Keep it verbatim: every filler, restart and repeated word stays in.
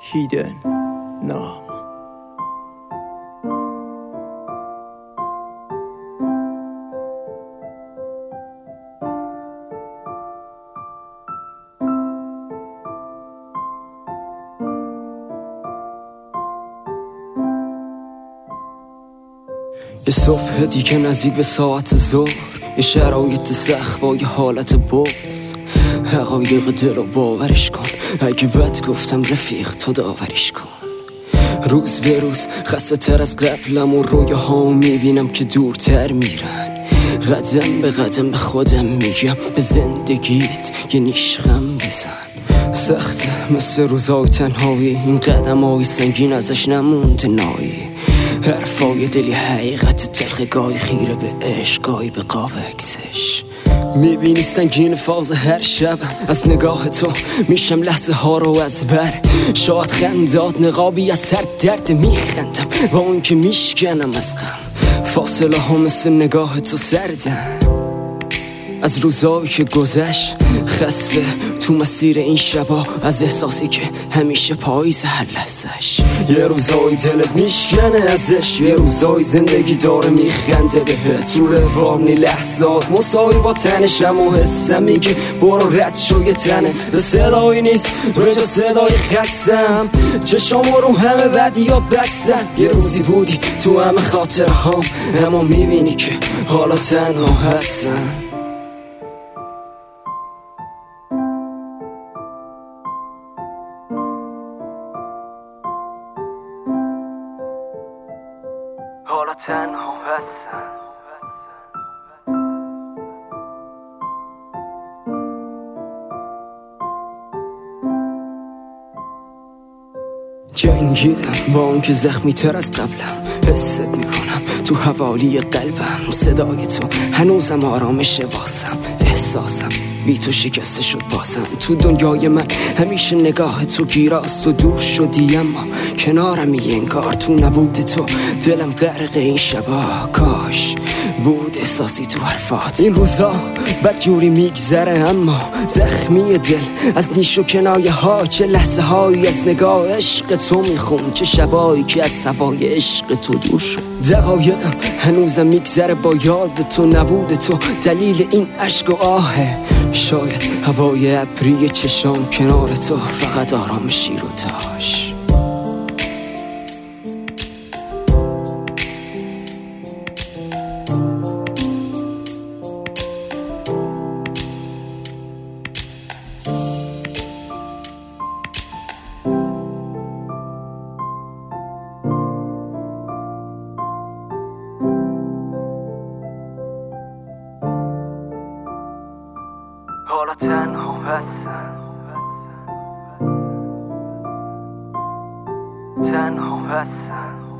hidden نام. یه صبح دیگه نزدیک به ساعت ظهر، یه شرایط سخت با یه حالت بغض. حقایق دل رو باورش کن، اگه بد گفتم رفیق تو داوریش کن. روز به روز خسته تر از قبلم و رویه ها میبینم که دورتر میرن. قدم به قدم به خودم میگم به زندگیت یه نیشخم بزن. سخته مثل روزای تنهایی، این قدم های سنگین ازش نمونده نایی. حرفای دلی حقیقت تلخ، گاهی خیره به عشق، گاهی به قاب عکسش. میبینی سنگین فاز هر شبم، از نگاه تو میشم لحظه ها رو از بر. شاید خندات نقابی از هر درد میخندم، با اون که میشکنم از غم. فاصله ها مثل نگاه تو سردم از روزایی که گذشت. خسته تو مسیر این شبا از احساسی که همیشه پاییز هر لحظش. یه روزایی دلت میشکنه ازش، یه روزایی زندگی داره میخنده بهت. رو روانی لحظات مساوی با تنشم و حسم میگه برو رد شو یه تنه. به صدایی نیست به جا صدای خستم، چشام رو همه بدیات بستم. یه روزی بودی تو همه خاطر هم، اما میبینی که حالا تنها هستم. حالا تنها هستم. جنگیدم با اون که زخمی تر از قبلم، حست میکنم تو حوالی قلبم. صدای تو هنوزم آرامشه واسم، احساسم بی تو شکسته شد بازم. تو دنیای من همیشه نگاه تو گیراست. تو دور شدی اما کنارمی انگار. تو نبود تو دلم غرق این شبا، کاش بود احساسی تو حرفات. این روزا بد جوری میگذره اما زخمی دل از نیش و کنایه ها. چه لحظه هایی از نگاه عشق تو میخون، چه شبایی که از صفای عشق تو دور شد. دقایقم هنوزم میگذره با یاد تو، نبود تو دلیل این عشق و آهه. شاید هوای ابری چشام کنار تو فقط آرامشی رو داشت. حالا تنها هستم، تنها هستم.